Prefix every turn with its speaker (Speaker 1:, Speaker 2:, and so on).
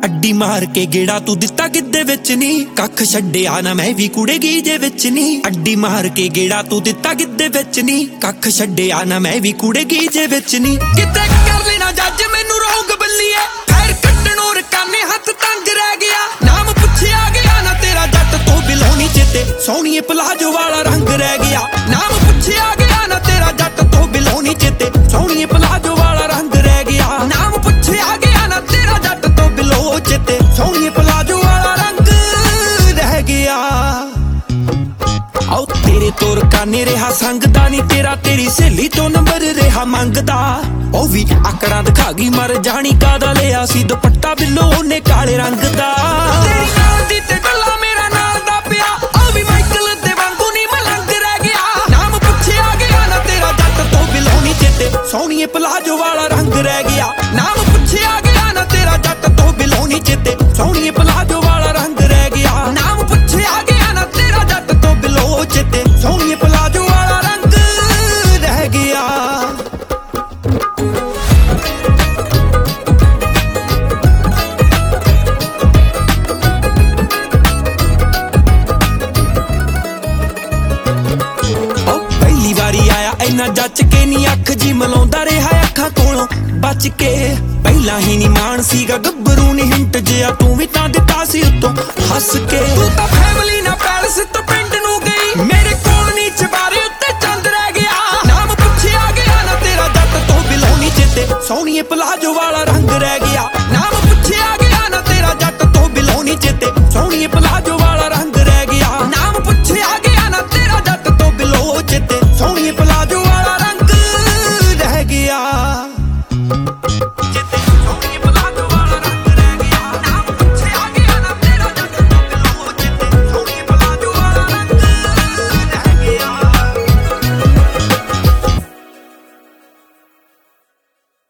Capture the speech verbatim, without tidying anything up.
Speaker 1: ਅੱਡੀ ਮਾਰ ਕੇ ਗੇੜਾ ਤੂੰ ਦਿੱਤਾ ਗਿੱਦੇ ਵਿੱਚ ਨੀ, ਕੱਖ ਛੱਡਿਆ ਨਾ ਮੈਂ ਵੀ ਕੁੜੇ ਗੀਜੇ ਵਿੱਚ ਨੀ। ਅੱਡੀ ਮਾਰ ਕੇ ਗੇੜਾ ਤੂੰ ਦਿੱਤਾ ਗਿੱਦੇ ਵਿੱਚ ਨੀ, ਕੱਖ ਛੱਡਿਆ ਨਾ ਮੈਂ ਵੀ ਕੁੜੇ ਗੀਜੇ ਵਿੱਚ ਨੀ। ਕਿਤੇ ਕਰ ਲੈਣਾ ਜੱਜ ਮੈਨੂੰ ਰੋਂਗ ਬੱਲੀਏ, ਫੈਰ ਕੱਢਣੋਂ ਰਕਾਨੇ ਹੱਥ ਤੰਗ ਰਹਿ ਗਿਆ। ਨਾਮ ਪੁੱਛਿਆ ਗਿਆ ਨਾ ਤੇਰਾ ਜੱਟ ਤੋਂ ਬਿਲੋਨੀ ਚੇਤੇ, ਸੋਹਣੀਏ ਪਲਾਜੋ ਵਾਲਾ ਰੰਗ ਰਹਿ ਗਿਆ। ਨਾਮ ਪੁੱਛਿਆ ਗਿਆ ਨਾ ਤੇਰਾ ਜੱਟ ਤੋਂ ਬਿਲੋਨੀ ਚੇਤੇ, ਸੋਹਣੀਏ ਪਲਾਜੋ ਵਾਲਾ ਰੰਗ ਰਹਿ ਗਿਆ। ਨਾਮ ਪੁੱਛਿਆ ਗਿਆ ਨਾ ਤੇਰਾ ਜੱਟ ਤੋਂ ਬਿਲੋ ਚੇਤੇ, ਸੋਹਣੀਏ ਪਲਾਜੋ ਵਾਲਾ ਰੰਗ ਰਹਿ ਗਿਆ। ਆਓ ਤੇਰੇ ਤੋਂ ਰਕਾਨੇ ਰਿਹਾ ਸੰਗਦਾ ਨੀ ਤੇਰਾ, ਤੇਰੀ ਸਹੇਲੀ ਤੋਂ ਨੰਬਰ ਰਿਹਾ ਮੰਗਦਾ। ਉਹ ਵੀ ਆਕੜਾਂ ਦਿਖਾ ਗਈ ਮਰ ਜਾਣੀ ਕਾਦਾ ਲਿਆ ਸੀ ਦੁਪੱਟਾ ਬਿੱਲੋ ਉਹਨੇ ਕਾਲੇ ਰੰਗ ਦਾ। ਤੇਰੀ ਨਾਲ ਦੀ ਤੇ ਗੱਲਾਂ ਮੇਰਾ ਨਾਲ ਦਾ ਪਿਆ, ਉਹ ਵੀ ਮਾਈਕਲ ਦੇ ਵਾਂਗੂ ਨੀ ਮਲੰਗ ਰਹਿ ਗਿਆ। ਨਾਮ ਪੁੱਛਿਆ ਗਿਆ ਨਾ ਤੇਰਾ ਜੱਟ ਤੋਂ ਬਿਲੋ ਨੀ ਚੇਤੇ, ਸੋਹਣੀਏ ਪਲਾਜੋ ਵਾਲਾ ਰੰਗ ਰਹਿ ਗਿਆ। ਨਾਮ ਪੁੱਛਿਆ ਗਿਆ ਨਾ ਤੇਰਾ ਜੱਟ ਤੋਂ ਬਿਲੋ ਨੀ ਚੇਤੇ, ਸੋਹਣੀਏ ਪਲਾਜੋ ਵਾਲਾ ਰੰਗ ਰਹਿ ਗਿਆ। ਨਾਮ ਪੁੱਛਿਆ ਗਿਆ ਨਾ ਤੇਰਾ ਜੱਟ ਤੋਂ ਬਿਲੋ ਚੇਤੇ, ਸੋਹਣੀਏ ਪਲਾਜੋ ਵਾਲਾ ਰੰਗ ਰਹਿ ਗਿਆ। ਪਹਿਲੀ ਵਾਰੀ ਆਇਆ ਇੰਨਾ ਜੱਚ ਕੇ ਨੀ, ਅੱਖ ਜੀ ਮਲਾਉਂਦਾ ਰਿਹਾ ਅੱਖਾਂ ਕੋਲੋਂ ਬਚ ਕੇ। ਪਹਿਲਾਂ ਹੀ ਨੀ ਮਾਣ ਸੀਗਾ ਗੱਭਰੂ ਨੀ ਹਿੰਟ ਜਿਆ, ਤੂੰ ਵੀ ਤਾਂ ਦਿੱਤਾ ਸੀ ਉੱਤੋਂ ਹੱਸ ਕੇ। ਤੂੰ ਤਾਂ ਫੈਮਲੀ